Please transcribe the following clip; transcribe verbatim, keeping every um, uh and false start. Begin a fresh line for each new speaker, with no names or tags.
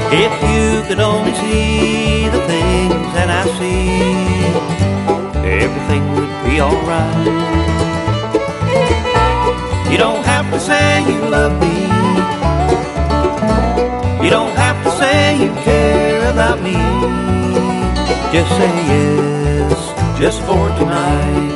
If you could only see the things that I see, everything would be alright. You don't have to say you love me, you don't have to say you care about me. Just say yes, just for tonight.